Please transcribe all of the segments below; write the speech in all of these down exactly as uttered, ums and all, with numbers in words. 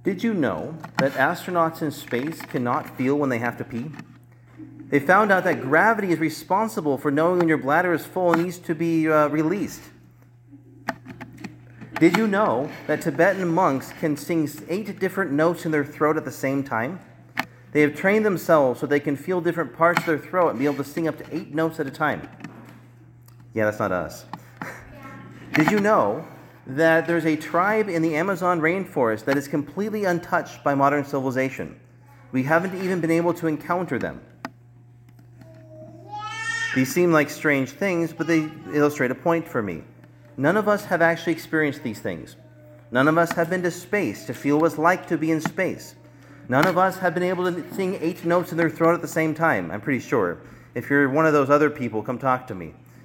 Did you know that astronauts in space cannot feel when they have to pee? They found out that gravity is responsible for knowing when your bladder is full and needs to be uh, released. Did you know that Tibetan monks can sing eight different notes in their throat at the same time? They have trained themselves so they can feel different parts of their throat and be able to sing up to eight notes at a time. Yeah, that's not us. Did you know that there's a tribe in the Amazon rainforest that is completely untouched by modern civilization? We haven't even been able to encounter them. These seem like strange things, but they illustrate a point for me. None of us have actually experienced these things. None of us have been to space to feel what it's like to be in space. None of us have been able to sing eight notes in their throat at the same time, I'm pretty sure. If you're one of those other people, come talk to me.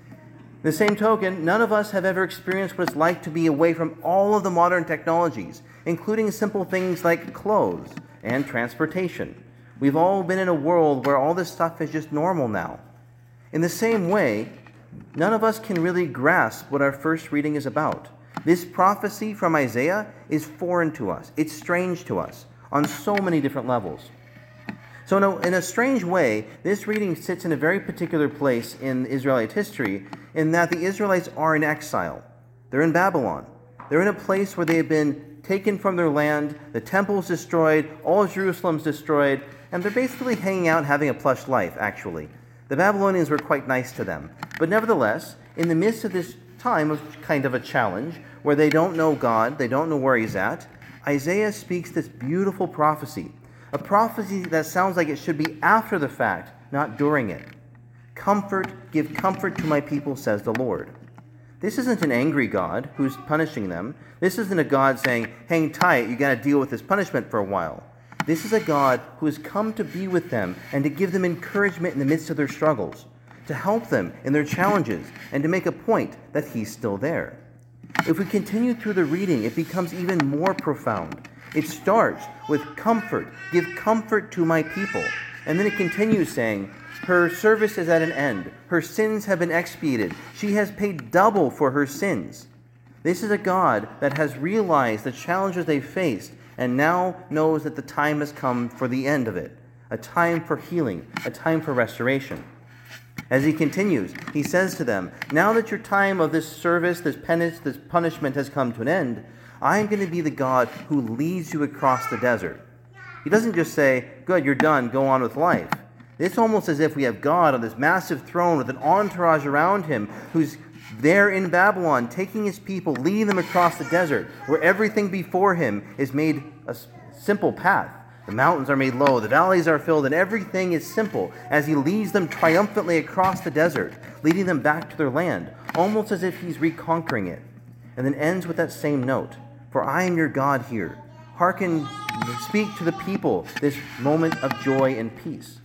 In the same token, none of us have ever experienced what it's like to be away from all of the modern technologies, including simple things like clothes and transportation. We've all been in a world where all this stuff is just normal now. In the same way, none of us can really grasp what our first reading is about. This prophecy from Isaiah is foreign to us. It's strange to us on so many different levels. So in a, in a strange way, this reading sits in a very particular place in Israelite history, in that the Israelites are in exile. They're in Babylon. They're in a place where they have been taken from their land, the temple's destroyed, all of Jerusalem's destroyed, and they're basically hanging out and having a plush life, actually. The Babylonians were quite nice to them. But nevertheless, in the midst of this time of kind of a challenge, where they don't know God, they don't know where He's at, Isaiah speaks this beautiful prophecy. A prophecy that sounds like it should be after the fact, not during it. Comfort, give comfort to my people, says the Lord. This isn't an angry God who's punishing them. This isn't a God saying, hang tight, you got to deal with this punishment for a while. This is a God who has come to be with them and to give them encouragement in the midst of their struggles, to help them in their challenges, and to make a point that He's still there. If we continue through the reading, it becomes even more profound. It starts with comfort, give comfort to my people. And then it continues saying, her service is at an end. Her sins have been expiated. She has paid double for her sins. This is a God that has realized the challenges they faced and now knows that the time has come for the end of it, a time for healing, a time for restoration. As he continues, he says to them, now that your time of this service, this penance, this punishment has come to an end, I am going to be the God who leads you across the desert. He doesn't just say, good, you're done, go on with life. It's almost as if we have God on this massive throne with an entourage around Him who's there in Babylon, taking His people, leading them across the desert, where everything before Him is made a simple path. The mountains are made low, the valleys are filled, and everything is simple as He leads them triumphantly across the desert, leading them back to their land, almost as if He's reconquering it. And then ends with that same note, for I am your God here. Hearken, speak to the people this moment of joy and peace.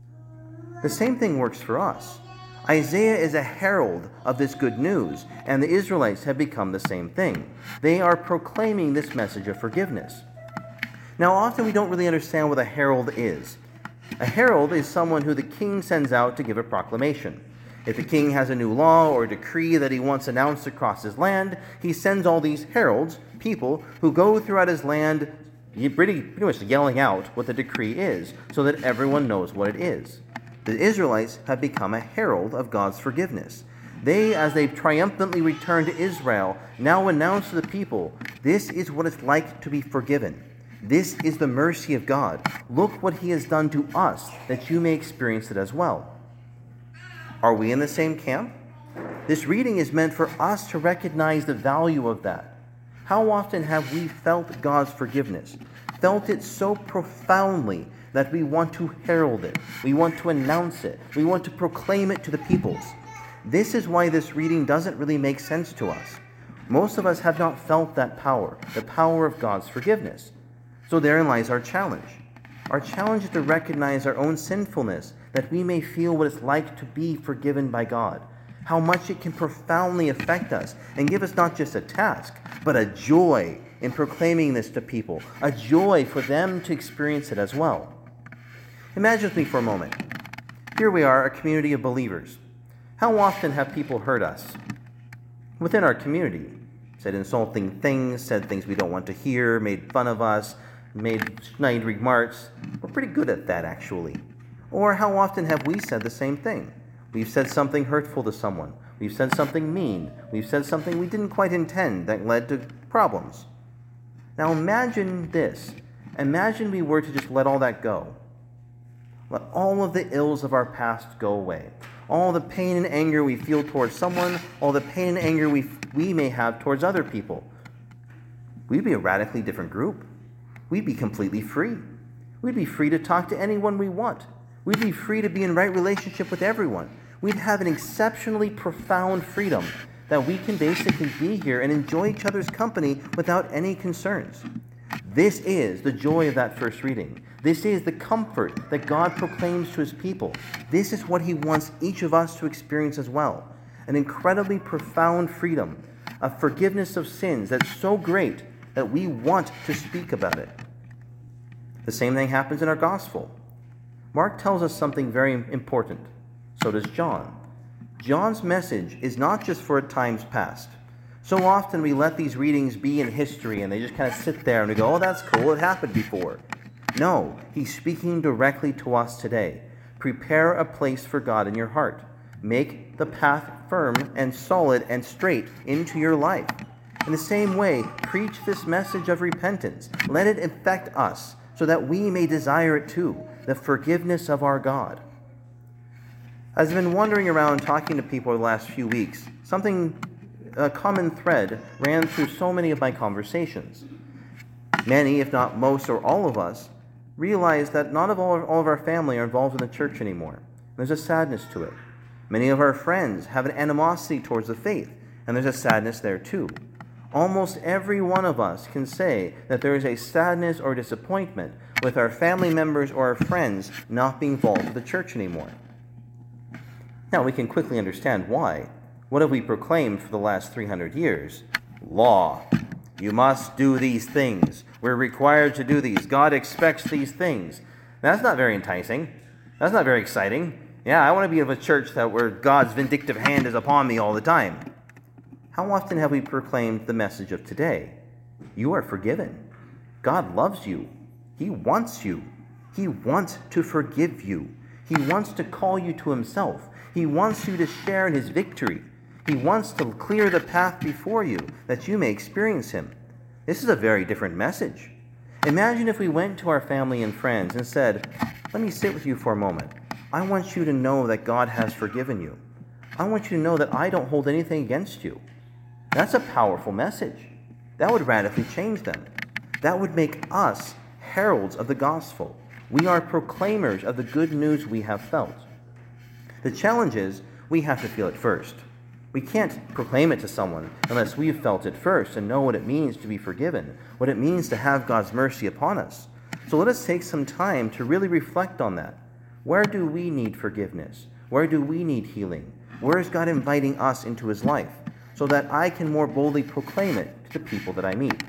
The same thing works for us. Isaiah is a herald of this good news, and the Israelites have become the same thing. They are proclaiming this message of forgiveness. Now, often we don't really understand what a herald is. A herald is someone who the king sends out to give a proclamation. If the king has a new law or decree that he wants announced across his land, he sends all these heralds, people, who go throughout his land pretty, pretty much yelling out what the decree is, so that everyone knows what it is. The Israelites have become a herald of God's forgiveness. They, as they triumphantly return to Israel, now announce to the people, this is what it's like to be forgiven. This is the mercy of God. Look what He has done to us, that you may experience it as well. Are we in the same camp? This reading is meant for us to recognize the value of that. How often have we felt God's forgiveness, felt it so profoundly that we want to herald it, we want to announce it, we want to proclaim it to the peoples? This is why this reading doesn't really make sense to us. Most of us have not felt that power, the power of God's forgiveness. So therein lies our challenge. Our challenge is to recognize our own sinfulness, that we may feel what it's like to be forgiven by God, how much it can profoundly affect us and give us not just a task, but a joy in proclaiming this to people, a joy for them to experience it as well. Imagine with me for a moment. Here we are, a community of believers. How often have people hurt us within our community? Said insulting things, said things we don't want to hear, made fun of us, made snide remarks. We're pretty good at that, actually. Or how often have we said the same thing? We've said something hurtful to someone. We've said something mean. We've said something we didn't quite intend that led to problems. Now imagine this. Imagine we were to just let all that go. Let all of the ills of our past go away. All the pain and anger we feel towards someone, all the pain and anger we, we may have towards other people. We'd be a radically different group. We'd be completely free. We'd be free to talk to anyone we want. We'd be free to be in right relationship with everyone. We'd have an exceptionally profound freedom that we can basically be here and enjoy each other's company without any concerns. This is the joy of that first reading. This is the comfort that God proclaims to his people. This is what he wants each of us to experience as well. An incredibly profound freedom, a forgiveness of sins that's so great that we want to speak about it. The same thing happens in our gospel. Mark tells us something very important. So does John. John's message is not just for times past. So often we let these readings be in history and they just kind of sit there and we go, oh, that's cool, it happened before. No, he's speaking directly to us today. Prepare a place for God in your heart. Make the path firm and solid and straight into your life. In the same way, preach this message of repentance. Let it affect us so that we may desire it too, the forgiveness of our God. As I've been wandering around talking to people the last few weeks, something, a common thread, ran through so many of my conversations. Many, if not most or all of us, realize that not of all, all of our family are involved in the church anymore. There's a sadness to it. Many of our friends have an animosity towards the faith, and there's a sadness there too. Almost every one of us can say that there is a sadness or disappointment with our family members or our friends not being involved with the church anymore. Now, we can quickly understand why. What have we proclaimed for the last three hundred years? Law. You must do these things. We're required to do these. God expects these things. That's not very enticing. That's not very exciting. Yeah, I want to be in a church that where God's vindictive hand is upon me all the time. How often have we proclaimed the message of today? You are forgiven. God loves you. He wants you. He wants to forgive you. He wants to call you to himself. He wants you to share in his victory. He wants to clear the path before you that you may experience him. This is a very different message. Imagine if we went to our family and friends and said, let me sit with you for a moment. I want you to know that God has forgiven you. I want you to know that I don't hold anything against you. That's a powerful message. That would radically change them. That would make us heralds of the gospel. We are proclaimers of the good news we have felt. The challenge is we have to feel it first. We can't proclaim it to someone unless we've felt it first and know what it means to be forgiven, what it means to have God's mercy upon us. So let us take some time to really reflect on that. Where do we need forgiveness? Where do we need healing? Where is God inviting us into his life so that I can more boldly proclaim it to the people that I meet?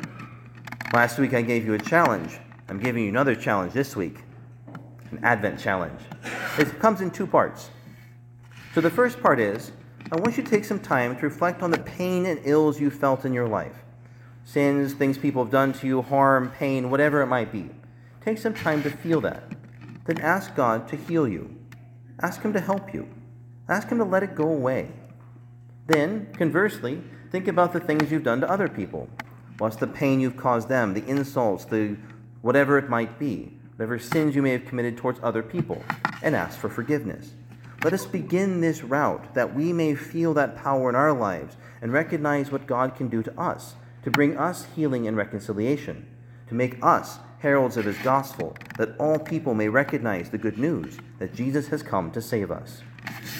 Last week I gave you a challenge. I'm giving you another challenge this week, an Advent challenge. It comes in two parts. So the first part is, I want you to take some time to reflect on the pain and ills you felt in your life. Sins, things people have done to you, harm, pain, whatever it might be. Take some time to feel that. Then ask God to heal you. Ask him to help you. Ask him to let it go away. Then, conversely, think about the things you've done to other people. What's the pain you've caused them, the insults, the whatever it might be, whatever sins you may have committed towards other people, and ask for forgiveness. Let us begin this route that we may feel that power in our lives and recognize what God can do to us, to bring us healing and reconciliation, to make us heralds of his gospel, that all people may recognize the good news that Jesus has come to save us.